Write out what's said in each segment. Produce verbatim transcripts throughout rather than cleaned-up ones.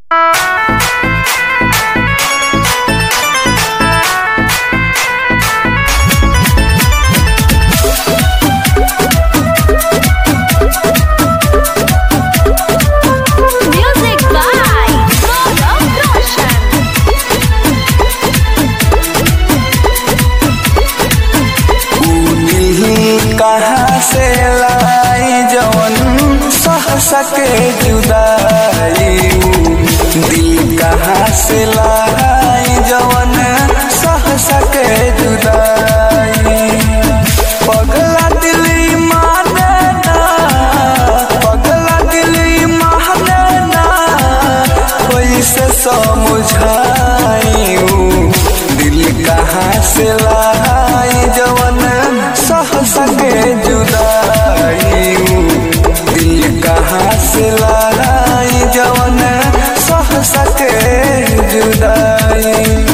कहाँ से लाई जवन सह सके जुदाई, दिल कहाँ से लाई जवन सह सके जुदाई। पगला दिली माने ना, पगला दिली माने ना, कोई से समझाई, दिल कहाँ से लाई जवन सह सके जुदाई, दिल कहाँ से लाई जवन सह सके जुदाई।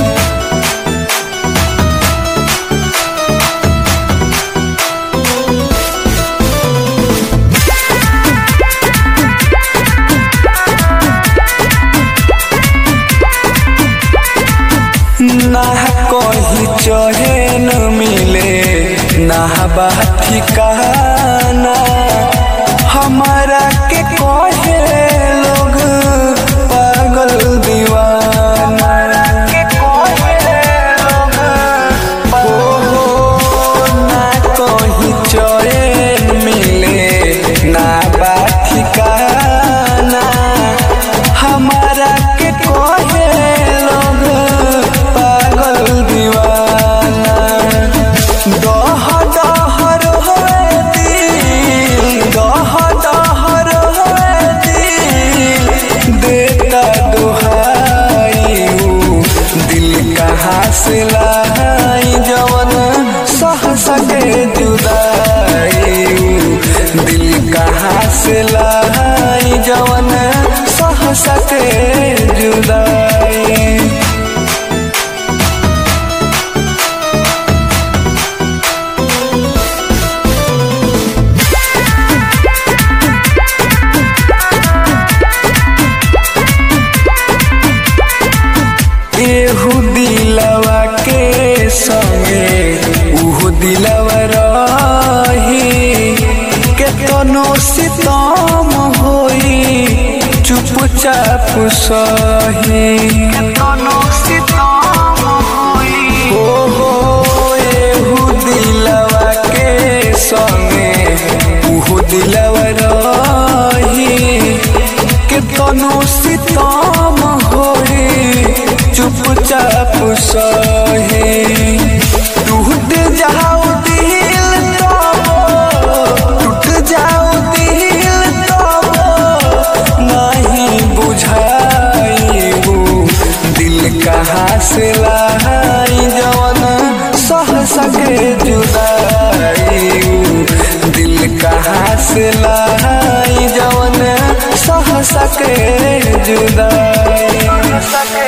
ना कहीं चैन मिले ना बा ठिकाना, हमारा के कहे लोग पागल दीवाना, के कहे लोग हो ना कहीं चैन मिले ना बा ठिकाना, हमारा के कहे लोग पागल दीवाना। दह दहर होए दिल, दह दहर होए दिल, देता दुहाई, दिल कहाँ से लाई जवन सह सके जुदाई, दिल कहाँ से लाई जवन सह सके जुदाई। एहू दिलवा के संगे उहू दिलवा रही, केतनो सितम होई चुपचाप सही, केतनो सितम होई हो हो। एहू दिलवा के संगे उहू दिलवा रही, केतनो सितम होई चुपचाप सही। टूट जाओ दिल तब, टूट जाओ दिल तब नहीं बुझाई, दिल कहाँ से लाई जवन सह सके जुदाई, दिल कहाँ से लाई जवन सह सके जुदाई।